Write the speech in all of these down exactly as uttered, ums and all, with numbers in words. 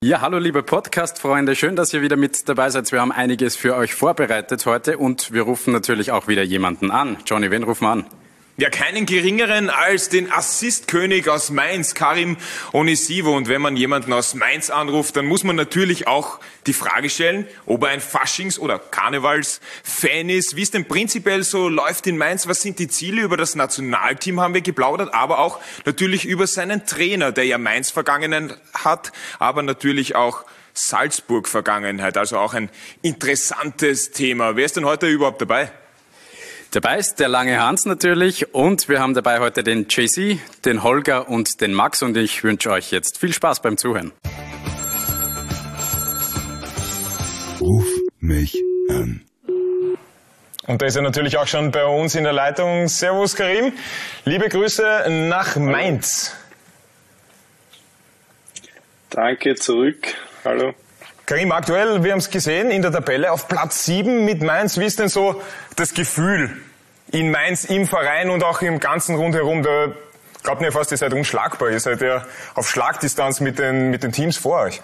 Ja, hallo liebe Podcast-Freunde, schön, dass ihr wieder mit dabei seid. Wir haben einiges für euch vorbereitet heute und wir rufen natürlich auch wieder jemanden an. Johnny, wen rufen wir an? Ja, keinen geringeren als den Assistkönig aus Mainz, Karim Onisivo. Und wenn man jemanden aus Mainz anruft, dann muss man natürlich auch die Frage stellen, ob er ein Faschings- oder Karnevals-Fan ist, wie es denn prinzipiell so läuft in Mainz, was sind die Ziele. Über das Nationalteam haben wir geplaudert, aber auch natürlich über seinen Trainer, der ja Mainz-Vergangenheit hat, aber natürlich auch Salzburg-Vergangenheit, also auch ein interessantes Thema. Wer ist denn heute überhaupt dabei? Dabei ist der lange Hans natürlich und wir haben dabei heute den J C, den Holger und den Max und ich wünsche euch jetzt viel Spaß beim Zuhören. Ruf mich an. Und da ist er natürlich auch schon bei uns in der Leitung. Servus Karim, liebe Grüße nach Mainz. Danke, zurück. Hallo. Karim, aktuell, wir haben es gesehen, in der Tabelle auf Platz sieben mit Mainz. Wie ist denn so das Gefühl in Mainz, im Verein und auch im ganzen Rundherum? Da glaubt mir fast, ihr seid unschlagbar. Ihr seid ja auf Schlagdistanz mit den, mit den Teams vor euch.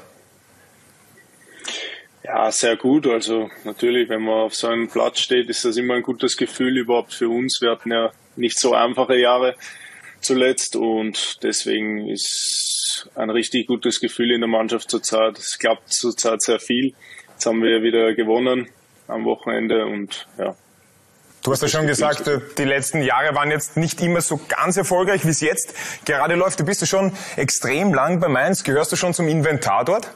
Ja, sehr gut. Also natürlich, wenn man auf so einem Platz steht, ist das immer ein gutes Gefühl überhaupt für uns. Wir hatten ja nicht so einfache Jahre zuletzt und deswegen ist ein richtig gutes Gefühl in der Mannschaft zurzeit. Es klappt zurzeit sehr viel. Jetzt haben wir wieder gewonnen am Wochenende und ja. Du hast ja schon gesagt, die letzten Jahre waren jetzt nicht immer so ganz erfolgreich, wie es jetzt gerade läuft. Du bist ja schon extrem lang bei Mainz. Gehörst du schon zum Inventar dort?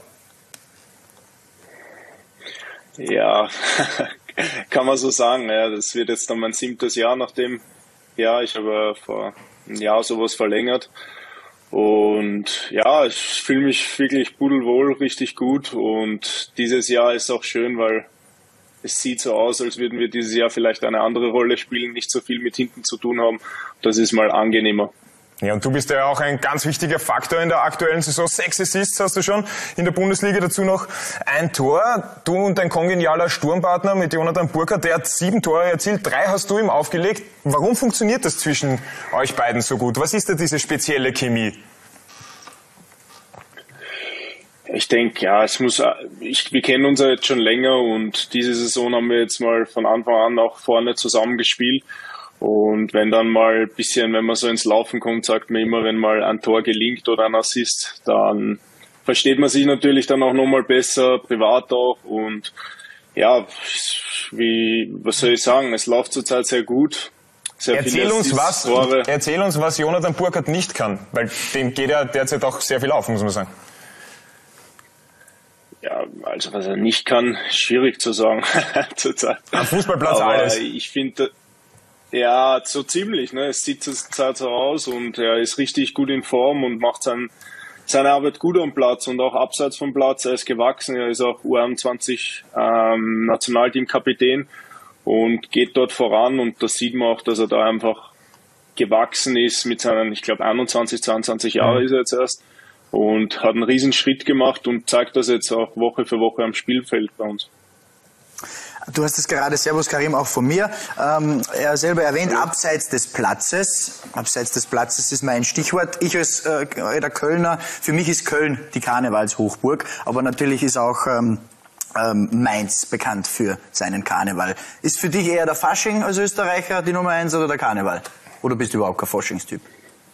Ja, kann man so sagen. Ja, das wird jetzt dann mein siebtes Jahr nach dem Jahr. Ich habe vor einem Jahr sowas verlängert. Und ja, ich fühle mich wirklich pudelwohl, richtig gut. Und dieses Jahr ist auch schön, weil es sieht so aus, als würden wir dieses Jahr vielleicht eine andere Rolle spielen, nicht so viel mit hinten zu tun haben. Das ist mal angenehmer. Ja, und du bist ja auch ein ganz wichtiger Faktor in der aktuellen Saison. Sechs Assists hast du schon in der Bundesliga, dazu noch ein Tor. Du und dein kongenialer Sturmpartner mit Jonathan Burkhardt, der hat sieben Tore erzielt, drei hast du ihm aufgelegt. Warum funktioniert das zwischen euch beiden so gut? Was ist da diese spezielle Chemie? Ich denke, ja, es muss, ich, wir kennen uns ja jetzt schon länger und diese Saison haben wir jetzt mal von Anfang an auch vorne zusammen gespielt. Und wenn dann mal ein bisschen, wenn man so ins Laufen kommt, sagt man immer, wenn mal ein Tor gelingt oder ein Assist, dann versteht man sich natürlich dann auch nochmal besser, privat auch. Und ja, wie, was soll ich sagen, es läuft zurzeit sehr gut. Sehr erzähl uns was, Tore. Erzähl uns, was Jonathan Burkhardt nicht kann, weil dem geht ja derzeit auch sehr viel auf, muss man sagen. Ja, also was er nicht kann, schwierig zu sagen zurzeit. Am Fußballplatz aber alles. Ich finde, ja, so ziemlich, ne? Es sieht zurzeit so aus und er ist richtig gut in Form und macht sein, seine Arbeit gut am Platz und auch abseits vom Platz. Er ist gewachsen, er ist auch U einundzwanzig ähm, Nationalteam-Kapitän und geht dort voran und das sieht man auch, dass er da einfach gewachsen ist mit seinen, ich glaube, einundzwanzig, zweiundzwanzig Jahre mhm. ist er jetzt erst und hat einen riesen Schritt gemacht und zeigt das jetzt auch Woche für Woche am Spielfeld bei uns. Du hast es gerade, Servus Karim, auch von mir. Ähm, er selber erwähnt, abseits des Platzes. Abseits des Platzes ist mein Stichwort. Ich als äh, der Kölner, für mich ist Köln die Karnevalshochburg, aber natürlich ist auch ähm, ähm, Mainz bekannt für seinen Karneval. Ist für dich eher der Fasching als Österreicher die Nummer eins oder der Karneval? Oder bist du überhaupt kein Faschingstyp?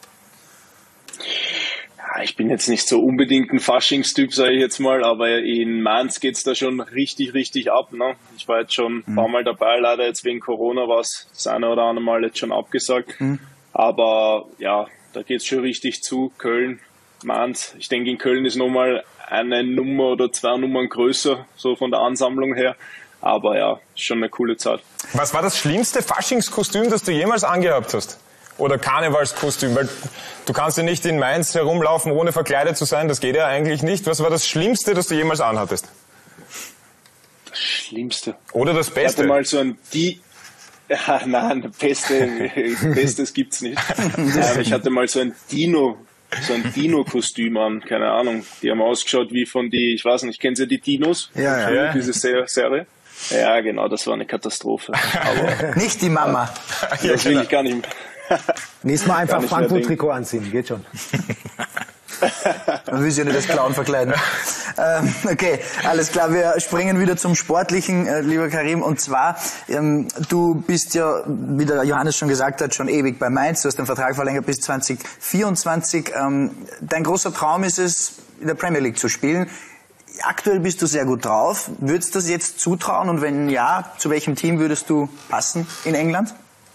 Ich bin jetzt nicht so unbedingt ein Faschingstyp, sage ich jetzt mal, aber in Mainz geht's da schon richtig, richtig ab. Ne? Ich war jetzt schon ein paar Mal dabei, leider jetzt wegen Corona war es das eine oder andere Mal jetzt schon abgesagt. Mhm. Aber ja, da geht's schon richtig zu. Köln, Mainz. Ich denke, in Köln ist nochmal eine Nummer oder zwei Nummern größer, so von der Ansammlung her. Aber ja, schon eine coole Zeit. Was war das schlimmste Faschingskostüm, das du jemals angehabt hast? Oder Karnevalskostüm, weil du kannst ja nicht in Mainz herumlaufen, ohne verkleidet zu sein, das geht ja eigentlich nicht. Was war das Schlimmste, das du jemals anhattest? Das Schlimmste? Oder das Beste? Ich hatte mal so ein Di... Ja, nein, Beste, Bestes gibt's nicht. ähm, ich hatte mal so ein Dino, so ein Dino-Kostüm an, keine Ahnung. Die haben ausgeschaut wie von die, ich weiß nicht, kennen Sie die Dinos? Ja, ja. Diese Serie? Ja, genau, das war eine Katastrophe. Aber nicht die Mama. Ja, das will ich gar nicht mehr. Nächstes Mal einfach Frankfurt-Trikot anziehen, geht schon. Man will sich ja nicht als Clown verkleiden. ähm, okay, alles klar. Wir springen wieder zum Sportlichen, äh, lieber Karim. Und zwar, ähm, du bist ja, wie der Johannes schon gesagt hat, schon ewig bei Mainz. Du hast den Vertrag verlängert bis zwanzig vierundzwanzig. Ähm, dein großer Traum ist es, in der Premier League zu spielen. Aktuell bist du sehr gut drauf. Würdest du das jetzt zutrauen? Und wenn ja, zu welchem Team würdest du passen in England?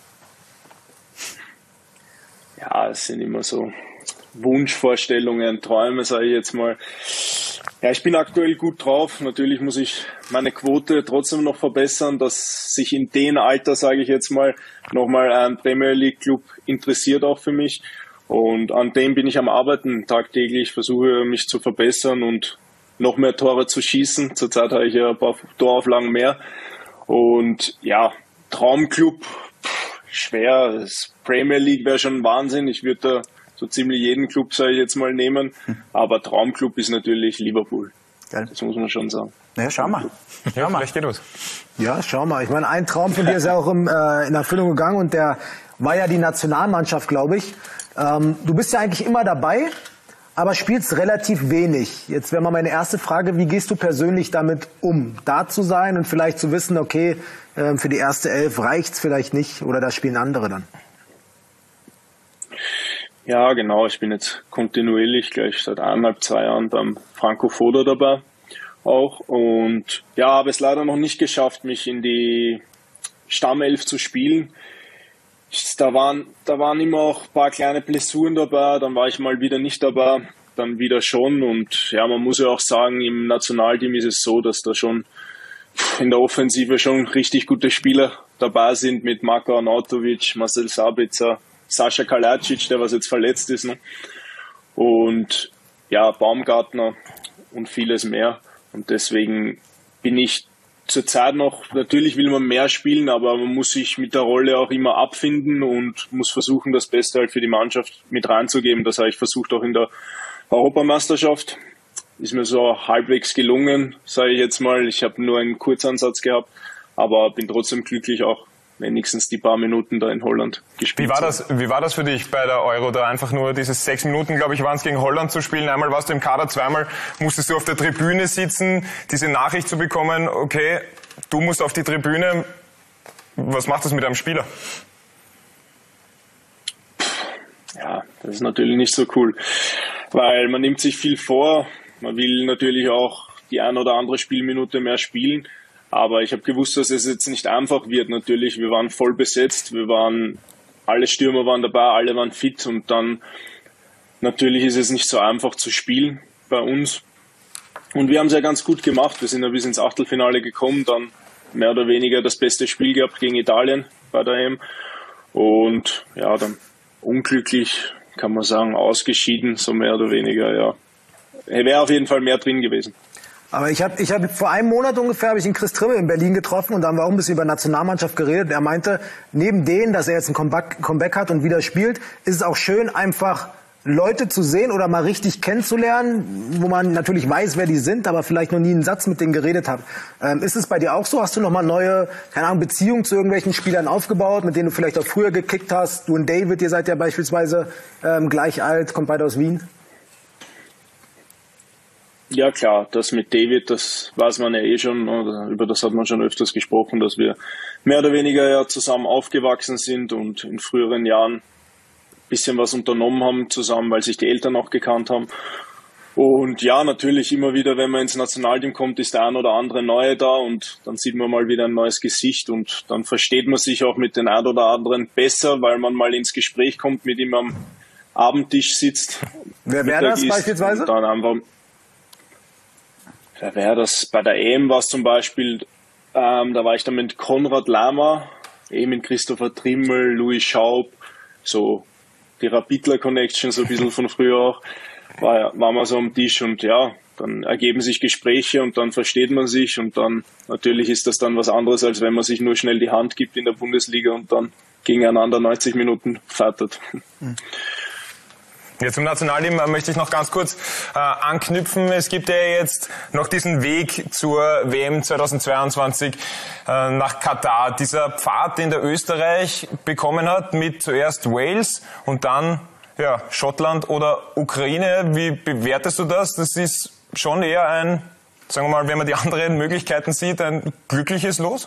Ja, es sind immer so Wunschvorstellungen, Träume, sage ich jetzt mal. Ja, ich bin aktuell gut drauf. Natürlich muss ich meine Quote trotzdem noch verbessern, dass sich in dem Alter, sage ich jetzt mal, nochmal ein Premier League Club interessiert auch für mich. Und an dem bin ich am Arbeiten tagtäglich, versuche mich zu verbessern und noch mehr Tore zu schießen. Zurzeit habe ich ja ein paar Torauflagen mehr. Und ja, Traumclub, pff, schwer. Das Premier League wäre schon Wahnsinn. Ich würde da so ziemlich jeden Club, sage ich jetzt mal, nehmen. Aber Traumclub ist natürlich Liverpool. Geil. Das muss man schon sagen. Na ja, schau mal. Schau ja, mal. Vielleicht geht los. Ja, schau mal. Ich meine, ein Traum von dir ist ja auch im, äh, in Erfüllung gegangen und der war ja die Nationalmannschaft, glaube ich. Ähm, du bist ja eigentlich immer dabei, aber spielst relativ wenig. Jetzt wäre mal meine erste Frage, wie gehst du persönlich damit um, da zu sein und vielleicht zu wissen, okay, äh, für die erste Elf reicht's vielleicht nicht oder da spielen andere dann? Ja, genau. Ich bin jetzt kontinuierlich gleich seit eineinhalb, zwei Jahren beim Franco Foda dabei auch. Und ja, habe es leider noch nicht geschafft, mich in die Stammelf zu spielen. Da waren, da waren immer auch ein paar kleine Blessuren dabei. Dann war ich mal wieder nicht dabei, dann wieder schon. Und ja, man muss ja auch sagen, im Nationalteam ist es so, dass da schon in der Offensive schon richtig gute Spieler dabei sind mit Marko Arnautovic, Marcel Sabitzer, Sascha Kalajdzic, der was jetzt verletzt ist, ne? Und ja, Baumgartner und vieles mehr. Und deswegen bin ich zurzeit noch, natürlich will man mehr spielen, aber man muss sich mit der Rolle auch immer abfinden und muss versuchen, das Beste halt für die Mannschaft mit reinzugeben. Das habe ich versucht auch in der Europameisterschaft. Ist mir so halbwegs gelungen, sage ich jetzt mal. Ich habe nur einen Kurzansatz gehabt, aber bin trotzdem glücklich auch, wenigstens die paar Minuten da in Holland gespielt. Wie war das, wie war das für dich bei der Euro, da einfach nur dieses sechs Minuten, glaube ich, waren es, gegen Holland zu spielen? Einmal warst du im Kader, zweimal musstest du auf der Tribüne sitzen, diese Nachricht zu bekommen, okay, du musst auf die Tribüne. Was macht das mit einem Spieler? Ja, das ist natürlich nicht so cool, weil man nimmt sich viel vor, man will natürlich auch die ein oder andere Spielminute mehr spielen. Aber ich habe gewusst, dass es jetzt nicht einfach wird. Natürlich, wir waren voll besetzt, wir waren, alle Stürmer waren dabei, alle waren fit und dann natürlich ist es nicht so einfach zu spielen bei uns. Und wir haben es ja ganz gut gemacht. Wir sind ja bis ins Achtelfinale gekommen, dann mehr oder weniger das beste Spiel gehabt gegen Italien bei der E M. Und ja, dann unglücklich, kann man sagen, ausgeschieden, so mehr oder weniger, ja. Wäre auf jeden Fall mehr drin gewesen. Aber ich habe ich hab vor einem Monat ungefähr habe ich den Chris Trimmel in Berlin getroffen und da haben wir auch ein bisschen über Nationalmannschaft geredet. Er meinte, neben denen, dass er jetzt ein Comeback, Comeback hat und wieder spielt, ist es auch schön, einfach Leute zu sehen oder mal richtig kennenzulernen, wo man natürlich weiß, wer die sind, aber vielleicht noch nie einen Satz mit denen geredet hat. Ähm, ist es bei dir auch so? Hast du noch mal neue, keine Ahnung, Beziehungen zu irgendwelchen Spielern aufgebaut, mit denen du vielleicht auch früher gekickt hast? Du und David, ihr seid ja beispielsweise ähm, gleich alt, kommt beide aus Wien. Ja klar, das mit David, das weiß man ja eh schon, oder über das hat man schon öfters gesprochen, dass wir mehr oder weniger ja zusammen aufgewachsen sind und in früheren Jahren ein bisschen was unternommen haben zusammen, weil sich die Eltern auch gekannt haben. Und ja, natürlich immer wieder, wenn man ins Nationalteam kommt, ist der ein oder andere Neue da und dann sieht man mal wieder ein neues Gesicht und dann versteht man sich auch mit den ein oder anderen besser, weil man mal ins Gespräch kommt, mit ihm am Abendtisch sitzt. Wer wäre das beispielsweise? Und dann einfach Wer wäre das? Bei der E M war es zum Beispiel, ähm, da war ich dann mit Konrad Lama, eben mit Christopher Trimmel, Louis Schaub, so die Rapidler-Connection, so ein bisschen von früher auch, war, waren wir so am Tisch und ja, dann ergeben sich Gespräche und dann versteht man sich und dann, natürlich ist das dann was anderes, als wenn man sich nur schnell die Hand gibt in der Bundesliga und dann gegeneinander neunzig Minuten fährt. Mhm. Jetzt zum Nationalteam möchte ich noch ganz kurz äh, anknüpfen. Es gibt ja jetzt noch diesen Weg zur W M zweitausendzweiundzwanzig äh, nach Katar. Dieser Pfad, den der Österreich bekommen hat, mit zuerst Wales und dann Ja, Schottland oder Ukraine, wie bewertest du das? Das ist schon eher ein, sagen wir mal, wenn man die anderen Möglichkeiten sieht, ein glückliches Los?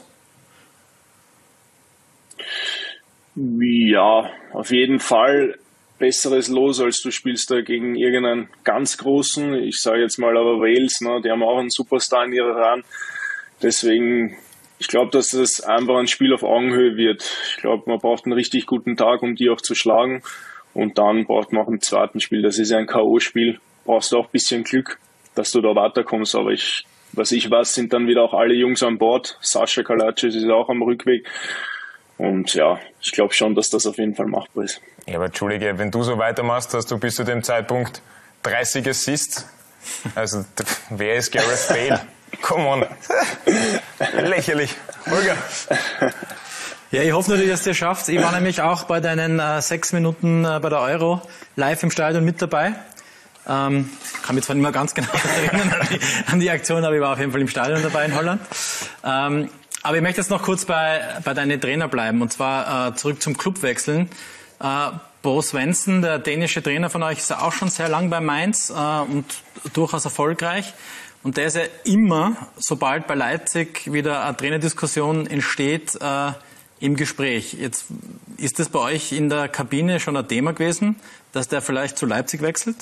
Ja, auf jeden Fall besseres Los, als du spielst da gegen irgendeinen ganz Großen. Ich sage jetzt mal aber Wales, ne, die haben auch einen Superstar in ihrer Reihen. Deswegen, ich glaube, dass das einfach ein Spiel auf Augenhöhe wird. Ich glaube, man braucht einen richtig guten Tag, um die auch zu schlagen. Und dann braucht man auch im zweiten Spiel, das ist ja ein K O-Spiel, brauchst du auch ein bisschen Glück, dass du da weiterkommst. Aber ich, was ich weiß, sind dann wieder auch alle Jungs an Bord. Sascha Kalajdzic ist auch am Rückweg. Und ja, ich glaube schon, dass das auf jeden Fall machbar ist. Ja, aber Entschuldige, wenn du so weitermachst, hast du bis zu dem Zeitpunkt dreißig Assists. Also, wer ist Gareth Bale? Come on. Lächerlich. Holger. Ja, ich hoffe natürlich, dass du es schaffst. Ich war nämlich auch bei deinen äh, sechs Minuten äh, bei der Euro live im Stadion mit dabei. Ähm, kann mich zwar nicht mehr ganz genau erinnern an die, an die Aktion, aber ich war auf jeden Fall im Stadion dabei in Holland. Ähm, Aber ich möchte jetzt noch kurz bei, bei deinen Trainer bleiben, und zwar äh, zurück zum Clubwechseln. Äh, Bo Svensson, der dänische Trainer von euch, ist ja auch schon sehr lang bei Mainz äh, und durchaus erfolgreich. Und der ist ja immer, sobald bei Leipzig wieder eine Trainerdiskussion entsteht, äh, im Gespräch. Jetzt ist das bei euch in der Kabine schon ein Thema gewesen, dass der vielleicht zu Leipzig wechselt?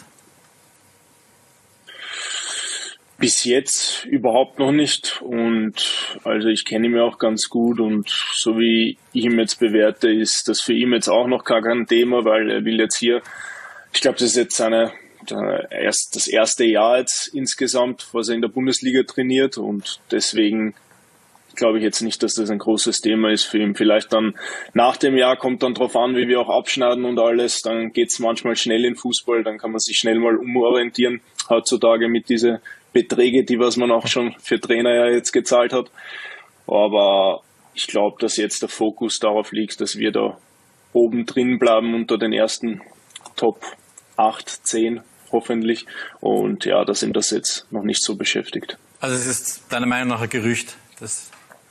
Bis jetzt überhaupt noch nicht, und also ich kenne ihn ja auch ganz gut, und so wie ich ihn jetzt bewerte, ist das für ihn jetzt auch noch gar kein Thema, weil er will jetzt hier, ich glaube, das ist jetzt seine, erst das erste Jahr jetzt insgesamt, was er in der Bundesliga trainiert, und deswegen glaube ich jetzt nicht, dass das ein großes Thema ist für ihn. Vielleicht dann nach dem Jahr, kommt dann drauf an, wie wir auch abschneiden und alles, dann geht's manchmal schnell in Fußball, dann kann man sich schnell mal umorientieren, heutzutage mit diese Beträge, die was man auch schon für Trainer ja jetzt gezahlt hat. Aber ich glaube, dass jetzt der Fokus darauf liegt, dass wir da oben drin bleiben unter den ersten Top acht, zehn hoffentlich. Und ja, da sind das jetzt noch nicht so beschäftigt. Also es ist deiner Meinung nach ein Gerücht? Das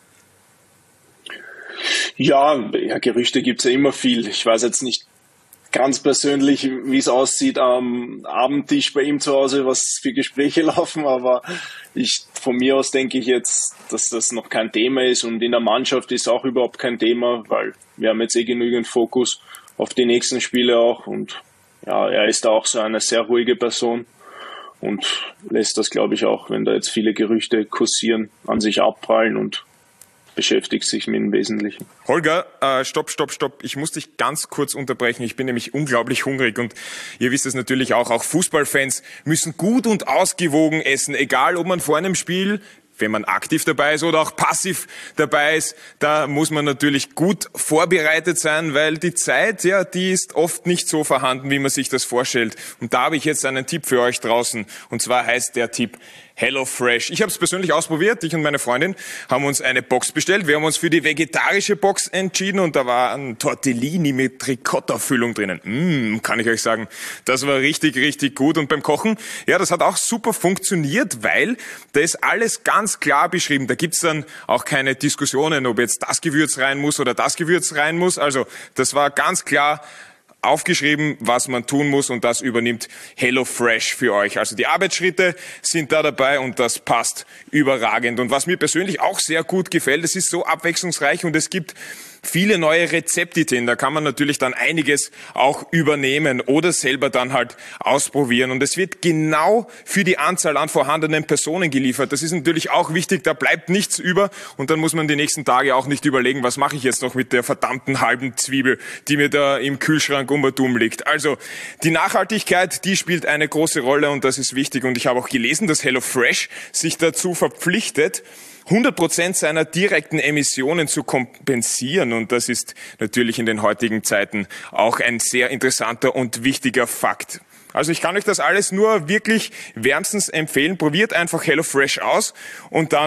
ja, ja, Gerüchte gibt's ja immer viel. Ich weiß jetzt nicht ganz persönlich, wie es aussieht am Abendtisch bei ihm zu Hause, was für Gespräche laufen, aber ich, von mir aus denke ich jetzt, dass das noch kein Thema ist, und in der Mannschaft ist auch überhaupt kein Thema, weil wir haben jetzt eh genügend Fokus auf die nächsten Spiele auch, und ja, er ist da auch so eine sehr ruhige Person und lässt das, glaube ich, auch, wenn da jetzt viele Gerüchte kursieren, an sich abprallen und beschäftigt sich mit dem Wesentlichen. Holger, äh, stopp, stopp, stopp. Ich muss dich ganz kurz unterbrechen. Ich bin nämlich unglaublich hungrig, und ihr wisst es natürlich auch, auch Fußballfans müssen gut und ausgewogen essen, egal ob man vor einem Spiel, wenn man aktiv dabei ist oder auch passiv dabei ist, da muss man natürlich gut vorbereitet sein, weil die Zeit, ja, die ist oft nicht so vorhanden, wie man sich das vorstellt. Und da habe ich jetzt einen Tipp für euch draußen, und zwar heißt der Tipp HelloFresh. Ich habe es persönlich ausprobiert. Ich und meine Freundin haben uns eine Box bestellt. Wir haben uns für die vegetarische Box entschieden, und da war ein Tortellini mit Ricotta-Füllung drinnen. Mm, kann ich euch sagen, das war richtig, richtig gut. Und beim Kochen, ja, das hat auch super funktioniert, weil da ist alles ganz klar beschrieben. Da gibt's dann auch keine Diskussionen, ob jetzt das Gewürz rein muss oder das Gewürz rein muss. Also das war ganz klar aufgeschrieben, was man tun muss, und das übernimmt HelloFresh für euch. Also die Arbeitsschritte sind da dabei, und das passt überragend. Und was mir persönlich auch sehr gut gefällt, es ist so abwechslungsreich, und es gibt viele neue Rezepte drin. Da kann man natürlich dann einiges auch übernehmen oder selber dann halt ausprobieren. Und es wird genau für die Anzahl an vorhandenen Personen geliefert. Das ist natürlich auch wichtig, da bleibt nichts über, und dann muss man die nächsten Tage auch nicht überlegen, was mache ich jetzt noch mit der verdammten halben Zwiebel, die mir da im Kühlschrank um und um liegt. Also die Nachhaltigkeit, die spielt eine große Rolle, und das ist wichtig. Und ich habe auch gelesen, dass HelloFresh sich dazu verpflichtet, hundert Prozent seiner direkten Emissionen zu kompensieren. Und das ist natürlich in den heutigen Zeiten auch ein sehr interessanter und wichtiger Fakt. Also ich kann euch das alles nur wirklich wärmstens empfehlen. Probiert einfach HelloFresh aus und dann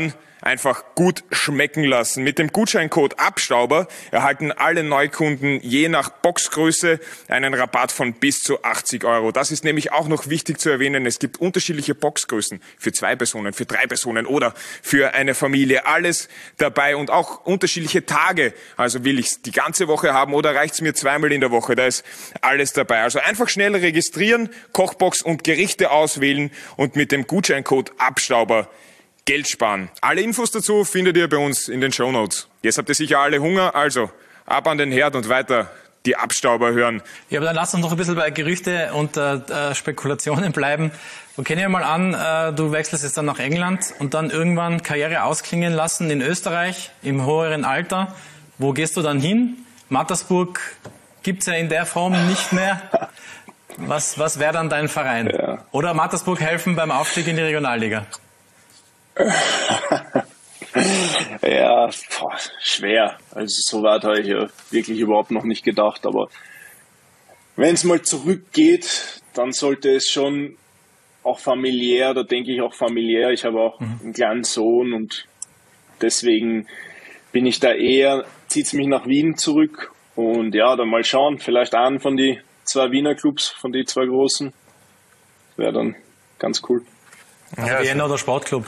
einfach gut schmecken lassen. Mit dem Gutscheincode Abstauber erhalten alle Neukunden je nach Boxgröße einen Rabatt von bis zu achtzig Euro. Das ist nämlich auch noch wichtig zu erwähnen. Es gibt unterschiedliche Boxgrößen für zwei Personen, für drei Personen oder für eine Familie. Alles dabei und auch unterschiedliche Tage. Also will ich es die ganze Woche haben oder reicht es mir zweimal in der Woche? Da ist alles dabei. Also einfach schnell registrieren, Kochbox und Gerichte auswählen und mit dem Gutscheincode Abstauber Geld sparen. Alle Infos dazu findet ihr bei uns in den Shownotes. Jetzt habt ihr sicher alle Hunger, also ab an den Herd und weiter die Abstauber hören. Ja, aber dann lass uns noch ein bisschen bei Gerüchte und äh, Spekulationen bleiben. Okay, nehmen wir mal an, äh, du wechselst jetzt dann nach England und dann irgendwann Karriere ausklingen lassen in Österreich im höheren Alter. Wo gehst du dann hin? Mattersburg gibt's ja in der Form nicht mehr. Was, was wäre dann dein Verein? Ja. Oder Mattersburg helfen beim Aufstieg in die Regionalliga? Ja, boah, schwer. Also so weit habe ich ja wirklich überhaupt noch nicht gedacht. Aber wenn es mal zurückgeht, dann sollte es schon auch familiär, da denke ich auch familiär. Ich habe auch mhm. einen kleinen Sohn und deswegen bin ich da eher, zieht es mich nach Wien zurück. Und ja, dann mal schauen, vielleicht einen von die zwei Wiener Clubs, von die zwei großen. Wäre dann ganz cool. Also ja, Vienna oder Sportclub.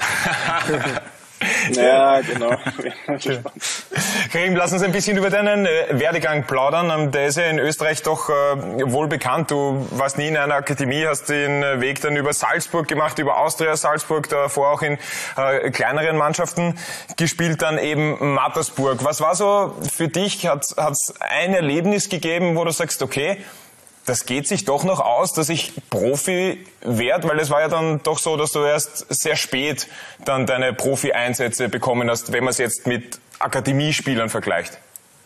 Ja, genau. Karim, lass uns ein bisschen über deinen äh, Werdegang plaudern. Der ist ja in Österreich doch äh, wohl bekannt. Du warst nie in einer Akademie, hast den Weg dann über Salzburg gemacht, über Austria Salzburg, davor auch in äh, kleineren Mannschaften gespielt, dann eben Mattersburg. Was war so für dich? Hat es ein Erlebnis gegeben, wo du sagst, okay, das geht sich doch noch aus, dass ich Profi werde, weil es war ja dann doch so, dass du erst sehr spät dann deine Profi-Einsätze bekommen hast, wenn man es jetzt mit Akademiespielern vergleicht.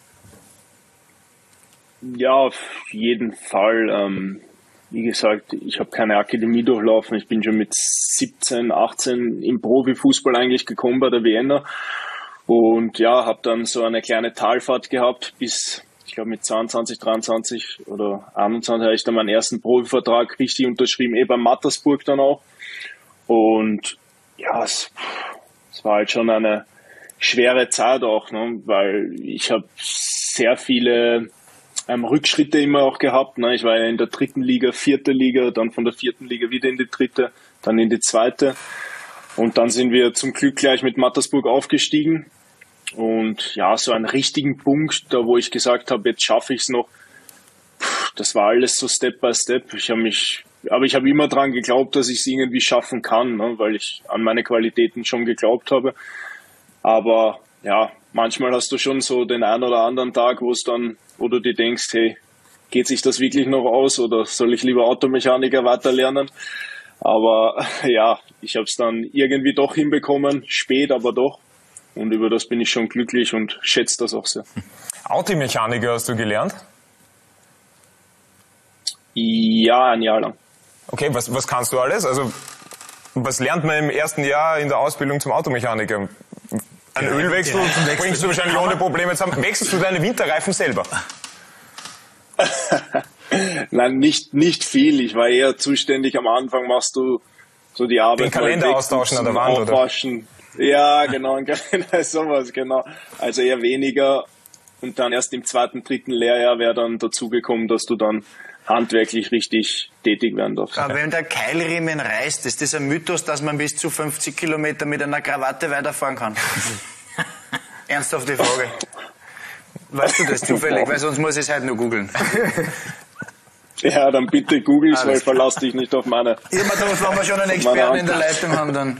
Ja, auf jeden Fall. Ähm, wie gesagt, ich habe keine Akademie durchlaufen. Ich bin schon mit siebzehn, achtzehn im Profifußball eigentlich gekommen bei der Vienna und ja, habe dann so eine kleine Talfahrt gehabt bis... Ich glaube mit zweiundzwanzig, dreiundzwanzig oder einundzwanzig habe ich dann meinen ersten Profivertrag richtig unterschrieben, eh bei Mattersburg dann auch. Und ja, es, es war halt schon eine schwere Zeit auch, ne? Weil ich habe sehr viele ähm, Rückschritte immer auch gehabt. Ne? Ich war ja in der dritten Liga, vierte Liga, dann von der vierten Liga wieder in die dritte, dann in die zweite. Und dann sind wir zum Glück gleich mit Mattersburg aufgestiegen. Und ja, so einen richtigen Punkt, da wo ich gesagt habe, jetzt schaffe ich es noch, pff, das war alles so Step by Step. Ich habe mich, aber ich habe immer dran geglaubt, dass ich es irgendwie schaffen kann, ne, weil ich an meine Qualitäten schon geglaubt habe. Aber ja, manchmal hast du schon so den einen oder anderen Tag, wo es dann, wo du dir denkst, hey, geht sich das wirklich noch aus oder soll ich lieber Automechaniker weiterlernen? Aber ja, ich habe es dann irgendwie doch hinbekommen, spät, aber doch. Und über das bin ich schon glücklich und schätze das auch sehr. Automechaniker hast du gelernt? Ja, ein Jahr lang. Okay, was, was kannst du alles? Also, was lernt man im ersten Jahr in der Ausbildung zum Automechaniker? Ein ja, Ölwechsel bringst du wahrscheinlich ohne Probleme zusammen. Wechselst du deine Winterreifen selber? Nein, nicht, nicht viel. Ich war eher zuständig. Am Anfang machst du so die Arbeit. Den Kalender austauschen an der Wand, aufwaschen. Oder? Ja, genau, sowas, genau. Also eher weniger und dann erst im zweiten, dritten Lehrjahr wäre dann dazugekommen, dass du dann handwerklich richtig tätig werden darfst. Aber wenn der Keilriemen reißt, ist das ein Mythos, dass man bis zu fünfzig Kilometer mit einer Krawatte weiterfahren kann? Ernsthafte Frage. Weißt du das zufällig? Weil sonst muss ich es halt nur googeln. Ja, dann bitte googel's, weil verlass dich nicht auf meine. Immer darauf, wenn wir schon einen Experten in der Leitung haben, dann...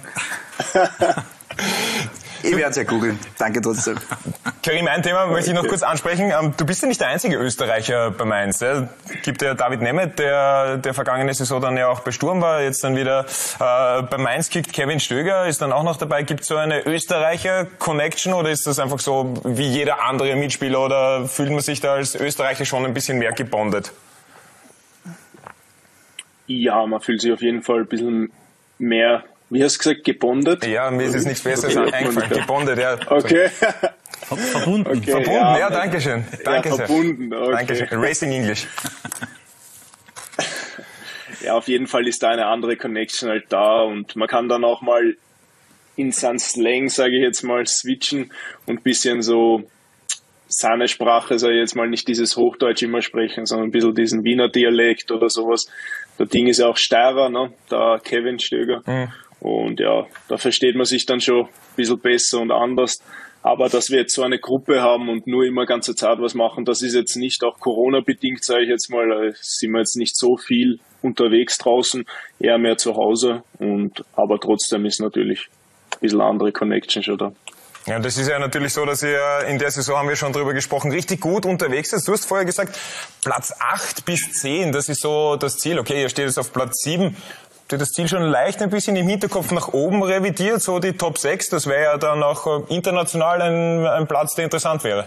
Ich werde es ja googeln. Danke trotzdem. Karim, ein Thema möchte ich noch kurz ansprechen. Du bist ja nicht der einzige Österreicher bei Mainz. Es gibt ja David Nemeth, der der vergangene Saison dann ja auch bei Sturm war, jetzt dann wieder äh, bei Mainz kickt. Kevin Stöger ist dann auch noch dabei. Gibt es so eine Österreicher-Connection oder ist das einfach so wie jeder andere Mitspieler oder fühlt man sich da als Österreicher schon ein bisschen mehr gebondet? Ja, man fühlt sich auf jeden Fall ein bisschen mehr... Wie hast du gesagt, gebondet? Ja, mir ist es nichts Besseres okay. eingefallen. Gebondet, ja. Okay. Verbunden. Okay, verbunden, ja, ja danke schön. Danke ja, sehr. Verbunden, okay. Danke schön. Racing English. Ja, auf jeden Fall ist da eine andere Connection halt da und man kann dann auch mal in seinen Slang, sage ich jetzt mal, switchen und ein bisschen so seine Sprache, sage ich jetzt mal, nicht dieses Hochdeutsch immer sprechen, sondern ein bisschen diesen Wiener Dialekt oder sowas. Der Ding ist ja auch Steirer, ne? Der Kevin Stöger. Mhm. Und ja, da versteht man sich dann schon ein bisschen besser und anders. Aber dass wir jetzt so eine Gruppe haben und nur immer ganze Zeit was machen, das ist jetzt nicht auch Corona-bedingt, sage ich jetzt mal. Da sind wir jetzt nicht so viel unterwegs draußen, eher mehr zu Hause. Und aber trotzdem ist natürlich ein bisschen andere Connection schon da. Ja, das ist ja natürlich so, dass ihr in der Saison, haben wir schon drüber gesprochen, richtig gut unterwegs seid. Du hast vorher gesagt, Platz acht bis zehn, das ist so das Ziel. Okay, ihr steht jetzt auf Platz sieben. Habt ihr das Ziel schon leicht ein bisschen im Hinterkopf nach oben revidiert? So die Top sechs, das wäre ja dann auch international ein, ein Platz, der interessant wäre.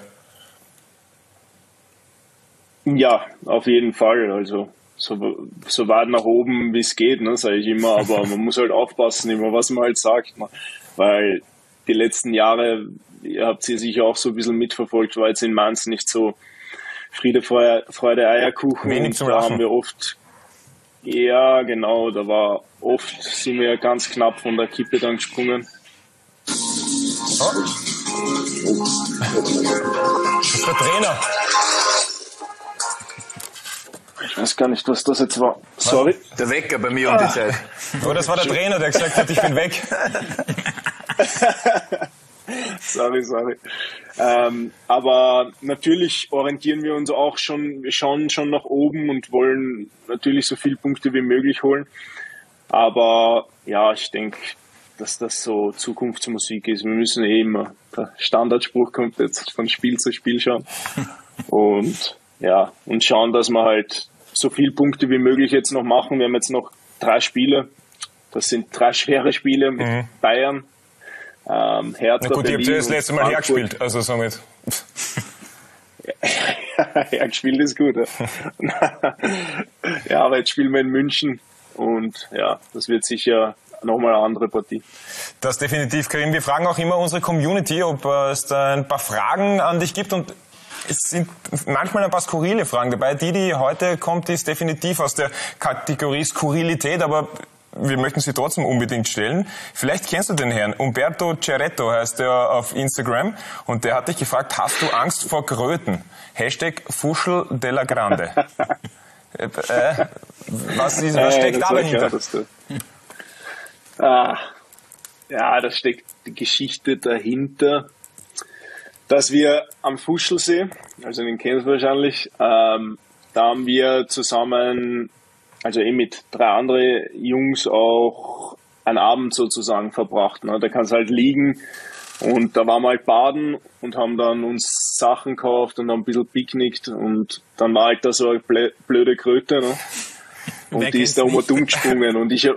Ja, auf jeden Fall. Also so, so weit nach oben, wie es geht, ne, sage ich immer. Aber man muss halt aufpassen, immer was man halt sagt. Ne? Weil die letzten Jahre, ihr habt sie sicher auch so ein bisschen mitverfolgt, war jetzt in Mainz nicht so Friede, Freude, Freude Eierkuchen. Wenig zum da Lachen. haben wir oft, ja genau, da war oft, sind wir ganz knapp von der Kippe dann gesprungen. Oh. Das ist der Trainer. Ich weiß gar nicht, was das jetzt war. Sorry. Der Wecker bei mir um die Zeit. Oh, das war der Trainer, der gesagt hat, ich bin weg. sorry, sorry. Ähm, aber natürlich orientieren wir uns auch schon, wir schauen schon nach oben und wollen natürlich so viele Punkte wie möglich holen. Aber ja, ich denke, dass das so Zukunftsmusik ist. Wir müssen eh immer, der Standardspruch kommt jetzt von Spiel zu Spiel schauen. Und ja, und schauen, dass wir halt so viele Punkte wie möglich jetzt noch machen. Wir haben jetzt noch drei Spiele. Das sind drei schwere Spiele mit mhm. Bayern. Ähm, Hertha, Na gut, Berlin ihr habt ja das letzte Mal hergespielt, also somit. hergespielt ist gut. Ja. ja, aber jetzt spielen wir in München und ja, das wird sicher nochmal eine andere Partie. Das definitiv, Karim. Wir fragen auch immer unsere Community, ob es da ein paar Fragen an dich gibt und es sind manchmal ein paar skurrile Fragen dabei. Die, die heute kommt, ist definitiv aus der Kategorie Skurrilität, aber wir möchten sie trotzdem unbedingt stellen. Vielleicht kennst du den Herrn. Umberto Ceretto heißt er auf Instagram. Und der hat dich gefragt, hast du Angst vor Kröten? Hashtag Fuschel della Grande. äh, äh, was, ist, was steckt äh, da dahinter? Ah, ja, da steckt die Geschichte dahinter, dass wir am Fuschelsee, also den kennst du wahrscheinlich, ähm, da haben wir zusammen, also eh mit drei anderen Jungs auch einen Abend sozusagen verbracht. Ne? Da kannst du halt liegen und da waren wir halt baden und haben dann uns Sachen gekauft und haben ein bisschen picknickt und dann war halt da so eine blöde Kröte. Ne? Und Wer die ist da um und dumm gesprungen und ich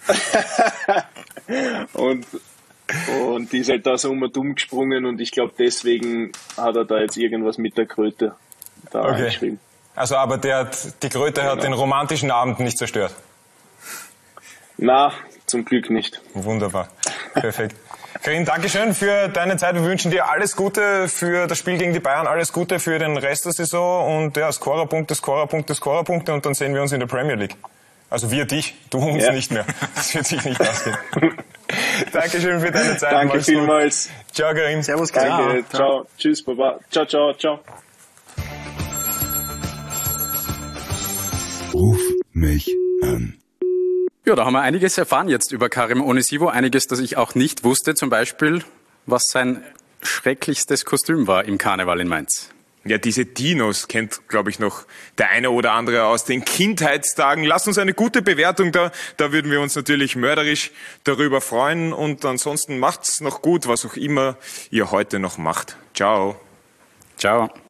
und, und die ist halt da so um und dumm gesprungen und ich glaube deswegen hat er da jetzt irgendwas mit der Kröte da okay. eingeschrieben. Also, aber der hat, die Kröte hat genau. den romantischen Abend nicht zerstört? Na, zum Glück nicht. Wunderbar. Perfekt. Karim, Dankeschön für deine Zeit. Wir wünschen dir alles Gute für das Spiel gegen die Bayern, alles Gute für den Rest der Saison und ja, Scorerpunkte, Scorerpunkte, Scorerpunkte und dann sehen wir uns in der Premier League. Also wir dich, du uns ja. nicht mehr. Das wird sich nicht ausgehen. Dankeschön für deine Zeit. Danke vielmals. Ciao, Karim. Servus, Karim. Danke, ciao. ciao. Tschüss, Baba. Ciao, ciao, ciao. Ruf mich an. Ja, da haben wir einiges erfahren jetzt über Karim Onisivo. Einiges, das ich auch nicht wusste. Zum Beispiel, was sein schrecklichstes Kostüm war im Karneval in Mainz. Ja, diese Dinos kennt, glaube ich, noch der eine oder andere aus den Kindheitstagen. Lasst uns eine gute Bewertung da. Da würden wir uns natürlich mörderisch darüber freuen. Und ansonsten macht's noch gut, was auch immer ihr heute noch macht. Ciao. Ciao.